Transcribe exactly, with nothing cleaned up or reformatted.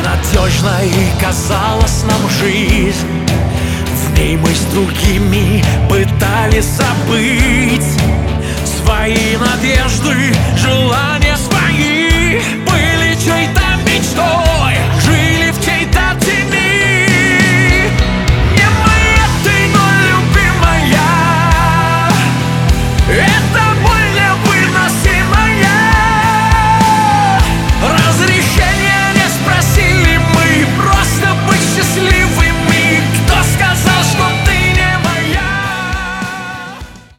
Ненадежной казалась нам жизнь, в ней мы с другими пытались забыть.